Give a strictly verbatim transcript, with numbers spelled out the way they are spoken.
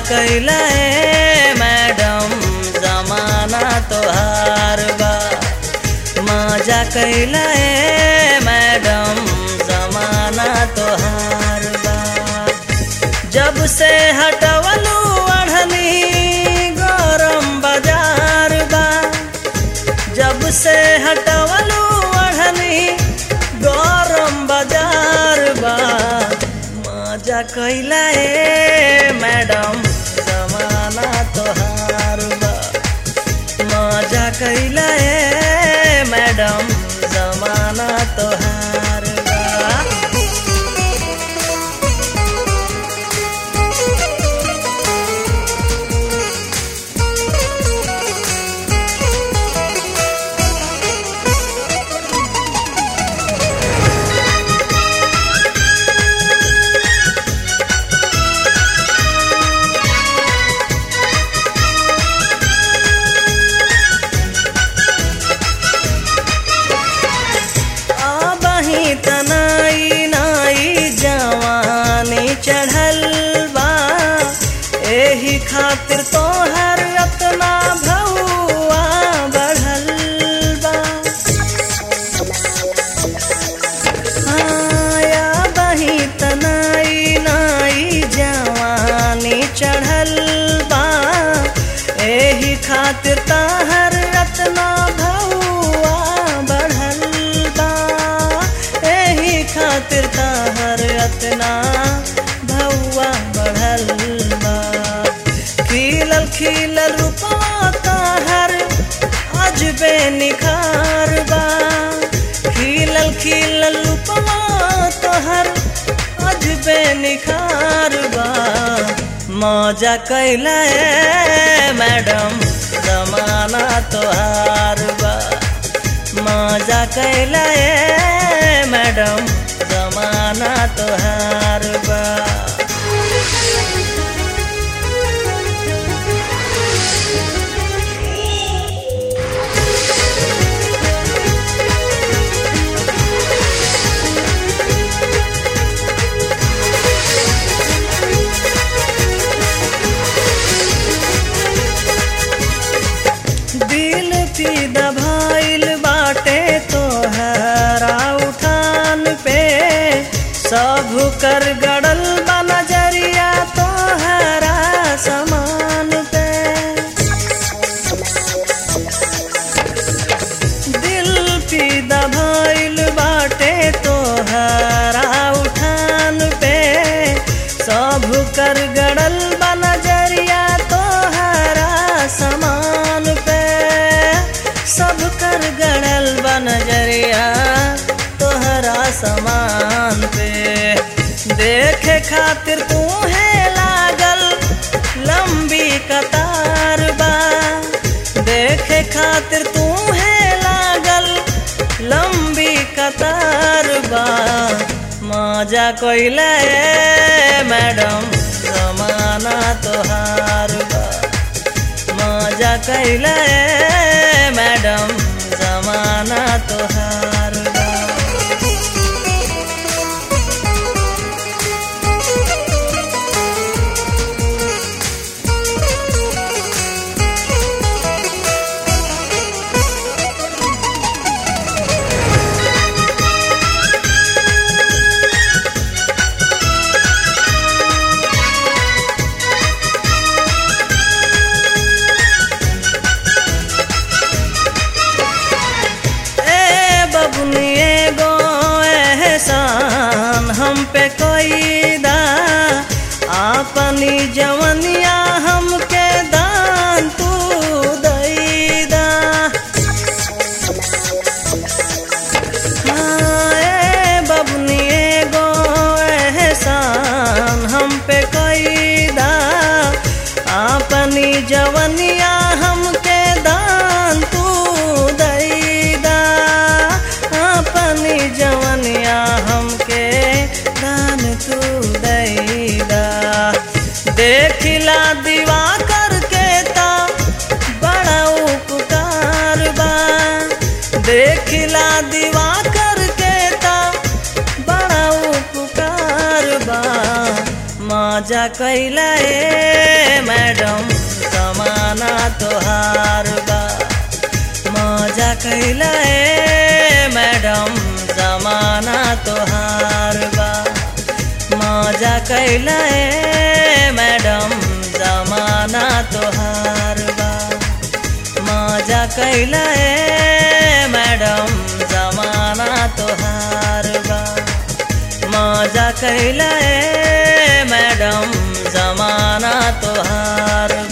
कैला ए मैडम जमाना तोहार बा। मजा कैला ए मैडम जमाना तोहार बा। जब से हटवलू अढ़नी गरम बाजार बा। जब से हटवलू अढ़नी गरम बाजार बा। मजा कैला ए मैडम जमाना तोहार बा। मजा कैला ए मैडम जमाना तोहार बा। तनाई नाई जवानी चढ़ल बा। एही खातिर तोहर रतना भौआ बढ़ल बा। आया बही तनाई नाई जवानी चढ़ल बा। एही खातिर तोहर रतना भौआ बढ़ल बा। खातिर ताहर अतना भौआ बढ़ल बा। खिलल खिलल रूपवा ताहर अजबे निखार बा। खिलल खिलल रूपवा ताहर अजबे निखार बा। मजा कैला ए मैडम जमाना तोहार बा। मजा कैला ए मैडम जमाना तोहार बा। दिल फिदा भइल बाटे तोहरा उठान पे। सब कर गड़ल बा नजरिया तोहरा समान पे। दिल फिदा भइल बाटे तोहरा उठान पे। सब कर गड़ल बा नजरिया तोहरा समान पे। सब कर गड़ल बा नजरिया तोहरा समान पे। देखे खातिर तूहे लागल लंबी कतार बा। देखे खातिर तूहे लागल लंबी कतार बा। मजा कैला ए मैडम जमाना तोहार बा। मजा कैला ए मैडम जमाना तोहार बा। हम पे कोई दा अपनी जवनिया हमके दान तू दैदा। हाँ बबनी एगो एहसान हम पे कोई दा अपनी जवनिया हमके दान तू दैदा। अपनी जवनिया हमके दान तू दैदा। देखिला दीवा करके ता बड़ा उपकार बा। देखिला दीवा करके ता बड़ा उपकार बा। मजा कैला ए तोहार बा मजा कैला ए मैडम जमाना तोहार बा मजा कैला ए मैडम जमाना तोहार बा मजा कैला ए मैडम जमाना तोहार बा मजा कैला ए मैडम जमाना तोहार